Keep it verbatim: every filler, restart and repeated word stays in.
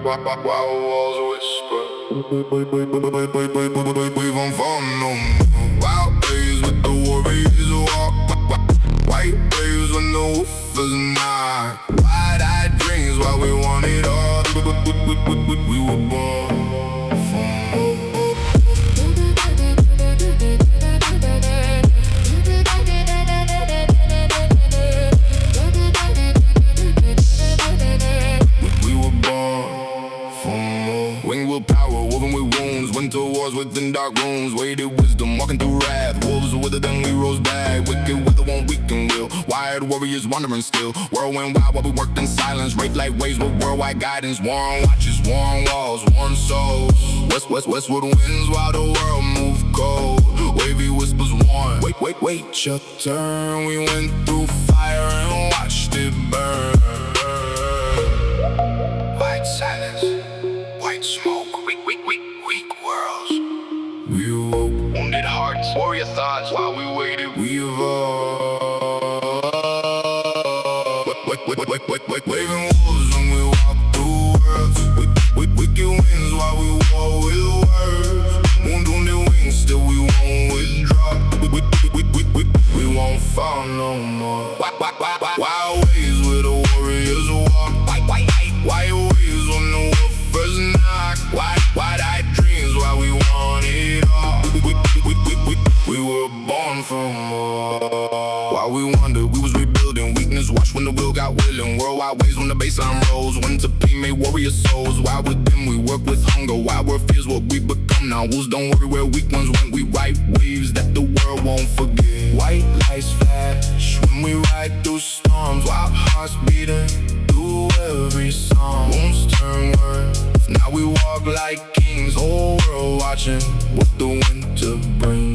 While walls whisper, we won't fall no more. Wild days with the warriors walk, white days when the wolf is not. Wide-eyed dreams while we want it all. We were born for more. Winged willpower, woven with wounds. Went to wars within dark rooms. Weighted wisdom, walking through wrath. Wolves withered, then we rose back. Wicked wither won't weaken will. Wired warriors wandering still. Whirlwind wild while we worked in silence. Raped like waves with worldwide guidance. War on watches, war on walls, warm souls. West, west, westward winds while the world moved cold. Wavy whispers warn. Wait, wait, wait your turn. We went through fire and watched it burn. White silence, white smoke, weak, weak, weak, weak worlds. We awoke, wounded hearts, warrior thoughts. While we waited, we evolved. Wait, wait, wait, wait, wait, wait, waving wolves when we walk through worlds. Wick, wick, wicked wings while we war with words. Wound on their wings, still we won't withdraw. Wick, wick, wick, wick, wick, we won't fall no more. Wild, wild, wild, wild ways where the warriors walk. White, white, white, white ways when the wolf first knock. Wide, wide-eyed dreams while we want it all. We, we, we, we, we, we were born for more. While we wandered, we was rebuilding. Weakness watched when the will got willing. Worldwide ways when the baseline rose. Went to pain made warrior souls. While with them we work with hunger. While we're fears what we become now. Wolves don't worry where weak ones went. We write waves that the world won't forget. White lights flash when we ride through storms. While hearts beating through every song. Wounds turn words. Now we walk like kings, whole world watching what the winter brings.